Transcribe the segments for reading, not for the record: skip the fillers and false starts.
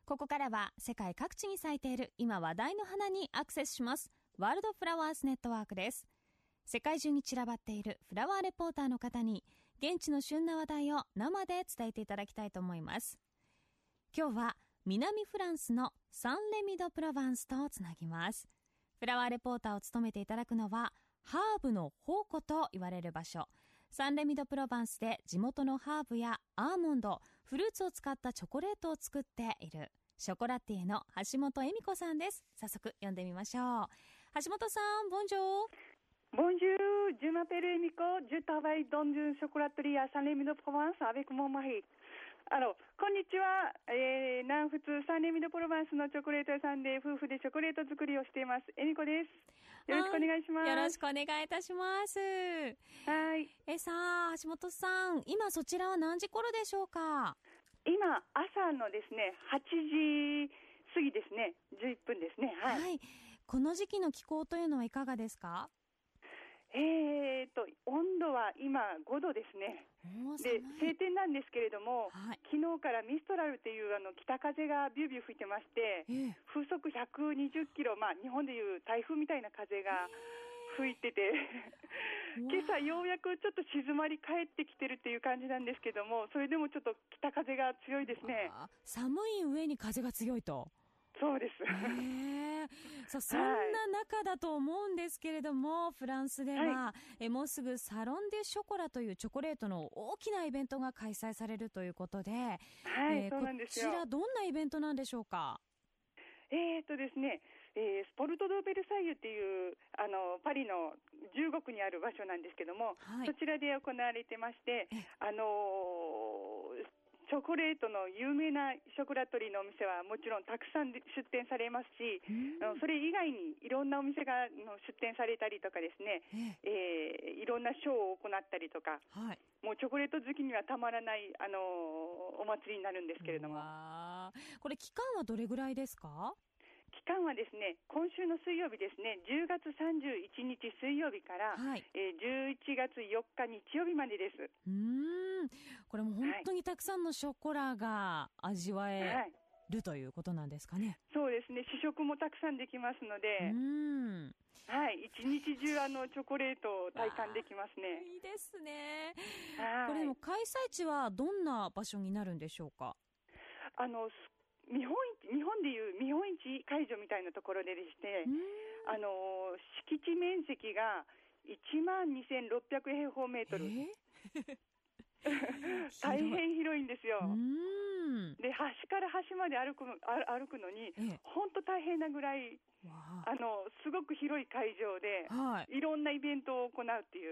ここからは世界各地に咲いている今話題の花にアクセスします。ワールドフラワーズネットワークです。世界中に散らばっているフラワーレポーターの方に現地の旬な話題を生で伝えていただきたいと思います。今日は南フランスのサンレミドプロヴァンスとつなぎます。フラワーレポーターを務めていただくのはハーブの宝庫と言われる場所、サンレミドプロヴァンスで地元のハーブやアーモンド、フルーツを使ったチョコレートを作っているショコラティエの橋本恵美子さんです。早速読んでみましょう。橋本さん、ボンジョー。 Bonjour, je m'appelle Emiko, je travaille dans une chocolaterie à Saint-Rémy-de-Provence avec mon mari. こんにちは、南仏サンレミドプロヴァンスのチョコレート屋さんで夫婦でチョコレート作りをしています。恵美子です。よろしくお願いします。 よろしくお願いいたします。 はい。 さあ、橋本さん、今そちらは何時頃でしょうか？ 今、朝のですね、8時過ぎですね、11分ですね。はい。 はい。この時期の気候というのはいかがですか？ 温度は今5度ですね。で、晴天なんですけれども、はい、昨日からミストラルという北風がビュービュー吹いてまして、風速120キロ、日本でいう台風みたいな風が吹いてて、今朝ようやくちょっと静まり返ってきてるっていう感じなんですけども、それでもちょっと北風が強いですね。 寒い上に風が強いと。 そうです。 そんな中だと思うんですけれども、フランスでは、もうすぐサロン・デュ・ショコラというチョコレートの大きなイベントが開催されるということで、 そうなんですよ。 こちらどんなイベントなんでしょうか？ ですね、スポルト・ド・ベルサイユっていうパリの15区にある場所なんですけども、そちらで行われてまして、チョコレートの有名なショコラトリーのお店はもちろんたくさん出店されますし、それ以外にいろんなお店が出店されたりとかですね、いろんなショーを行ったりとか、もうチョコレート好きにはたまらないお祭りになるんですけれども。 これ期間はどれぐらいですか？ 期間はですね、今週の水曜日ですね、10月31日水曜日から、11月4日日曜日までです。 これも本当にたくさんのショコラが味わえるということなんですかね？ そうですね、試食もたくさんできますので、一日中チョコレートを体感できますね。 いいですね。これでも開催地はどんな場所になるんでしょうか？ 日本でいう見本市会場みたいなところでして、敷地面積が12,600平方メートル。大変広いんですよ。で、端から端まで歩くのに、本当大変なぐらい、すごく広い会場で、いろんなイベントを行うっていう。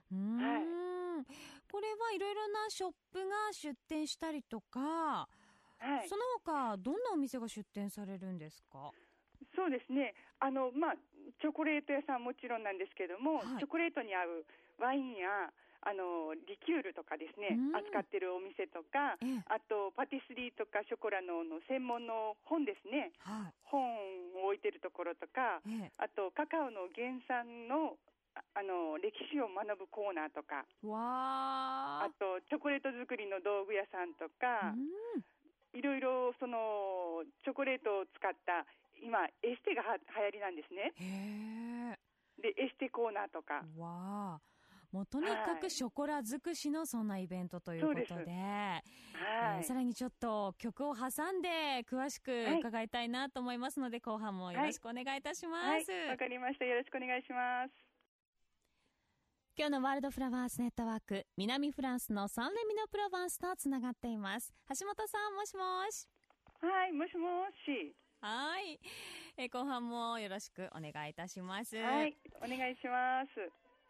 これはいろいろなショップが出店したりとか、その他どんなお店が出店されるんですか？ そうですね、チョコレート屋さんもちろんなんですけども、チョコレートに合うワインやリキュールとかですね、扱ってるお店とか、あとパティスリーとかショコラの専門の本ですね、本を置いてるところとか、あとカカオの原産の歴史を学ぶコーナーとか、あとチョコレート作りの道具屋さんとか、いろいろチョコレートを使った今エステが流行りなんですね。でエステコーナーとか。 もうとにかくショコラ尽くしのそんなイベントということで、さらにちょっと曲を挟んで詳しく伺いたいなと思いますので、後半もよろしくお願いいたします。 わかりました。よろしくお願いします。 今日のワールドフラワーズネットワーク、南フランスのサンレミドプロヴァンスとつながっています。橋本さん、もしもし。 はい、もしもし。 はい、後半もよろしくお願いいたします。 はい、お願いします。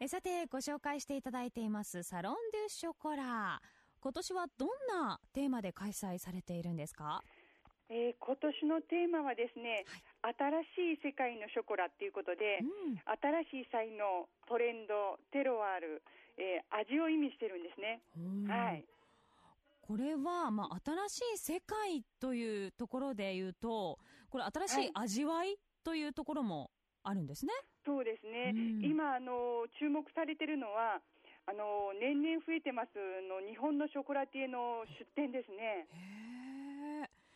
さて、ご紹介していただいていますサロン・デュ・ショコラ、今年はどんなテーマで開催されているんですか？ 今年のテーマはですね、新しい世界のショコラということで、新しい才能、トレンド、テロワール、味を意味してるんですね。 これは、新しい世界というところで言うと、これ新しい味わいというところもあるんですね。 そうですね。今注目されているのは年々増えてます日本のショコラティエの出店ですね。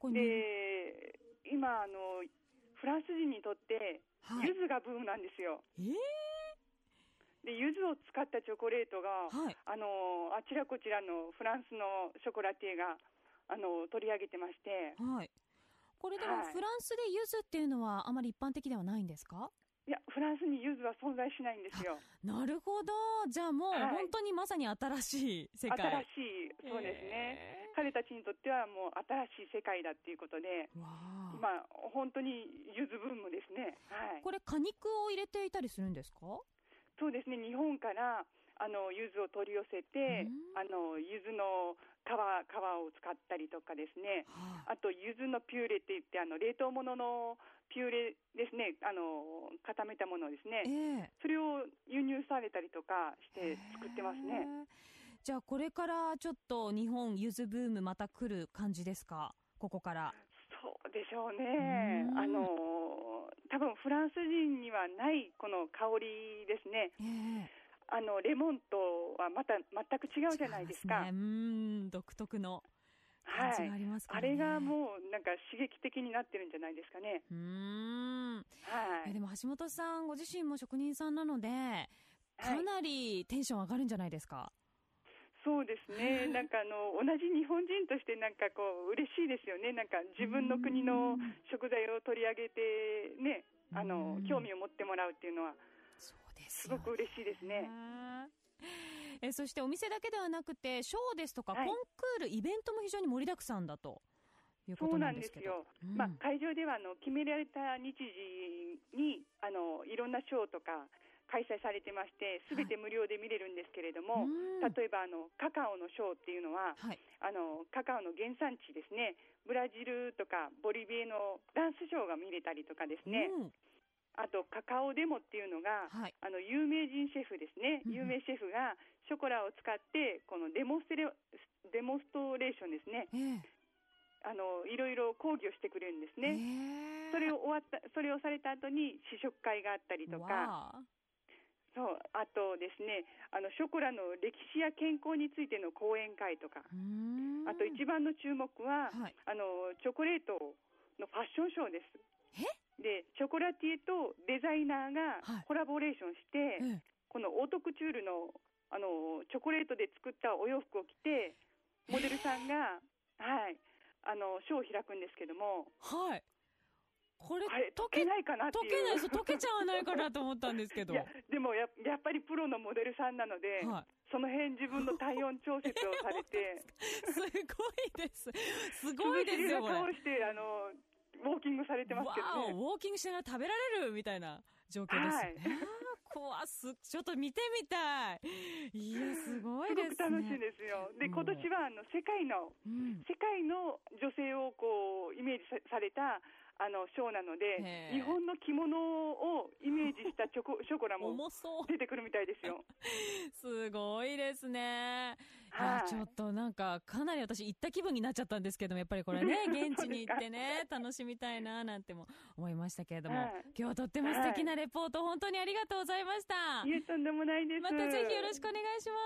で、今フランス人にとって柚子がブームなんですよ。で柚子を使ったチョコレートが、あちらこちらのフランスのショコラティエが取り上げてまして、 これでもフランスで柚子っていうのはあまり一般的ではないんですか？ いや、フランスに柚子は存在しないんですよ。 なるほど。じゃあもう本当にまさに新しい世界。 新しい、そうですね。彼たちにとってはもう新しい世界だっていうことで、今本当に柚子ブームですね。 これ果肉を入れていたりするんですか？ そうですね。日本から柚子を取り寄せて、柚子の皮を使ったりとかですね、あと柚子のピューレっていって冷凍物のピューレですね、固めたものですね、それを輸入されたりとかして作ってますね。 じゃあこれからちょっと日本柚子ブームまた来る感じですか？ここから。 そうでしょうね。多分フランス人にはないこの香りですね。レモンとはまた全く違うじゃないですか。 独特の感じがありますからね。 あれがもうなんか刺激的になってるんじゃないですかね。 でも橋本さんご自身も職人さんなので、かなりテンション上がるんじゃないですか？ そうですね。なんか同じ日本人としてなんかこう嬉しいですよね。なんか自分の国の食材を取り上げてね、興味を持ってもらうっていうのはすごく嬉しいですね。 そしてお店だけではなくてショーですとかコンクール、イベントも非常に盛りだくさんだということなんですけど。 そうなんですよ。会場では決められた日時にいろんなショーとか開催されてまして、すべて無料で見れるんですけれども、例えばカカオのショーっていうのは、カカオの原産地ですね、ブラジルとかボリビアのダンスショーが見れたりとかですね、あとカカオデモっていうのが、有名人シェフですね、有名シェフがショコラを使ってこのデモンストレーションですね、いろいろ講義をしてくれるんですね。それをされた後に試食会があったりとか、あとですね、ショコラの歴史や健康についての講演会とか、あと一番の注目は、チョコレートのファッションショーです。でチョコラティエとデザイナーがコラボレーションして、このオートクチュールのチョコレートで作ったお洋服を着てモデルさんがショーを開くんですけども、 これ溶けないかなっていう。 溶けちゃわないかなと思ったんですけど。 でもやっぱりプロのモデルさんなので、その辺自分の体温調節をされてすごいです。すごいですよこれ。 顔してウォーキングされてますけどね。 ウォーキングしながら食べられるみたいな状況ですね。ちょっと見てみたい。いやすごいですね。 すごく楽しいですよ。で今年は世界の女性をこうイメージされたショーなので、日本の着物をイメージしたショコラも出てくるみたいですよ。 すごいですね。ちょっとなんかかなり私行った気分になっちゃったんですけども、やっぱりこれね現地に行ってね楽しみたいななんても思いましたけれども、今日はとっても素敵なレポート、本当にありがとうございました。 いえ、とんでもないです。 またぜひよろしくお願いします。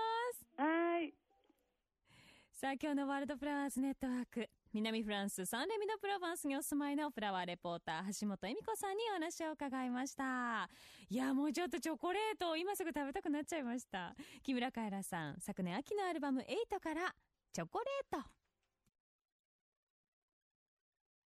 さあ今日のワールドフラワーズネットワーク、南フランスサンレミドプロヴァンスにお住まいのフラワーレポーター橋本恵美子さんにお話を伺いました。いやもうちょっとチョコレートを今すぐ食べたくなっちゃいました。木村カエラさん、昨年秋のアルバム8からチョコレート。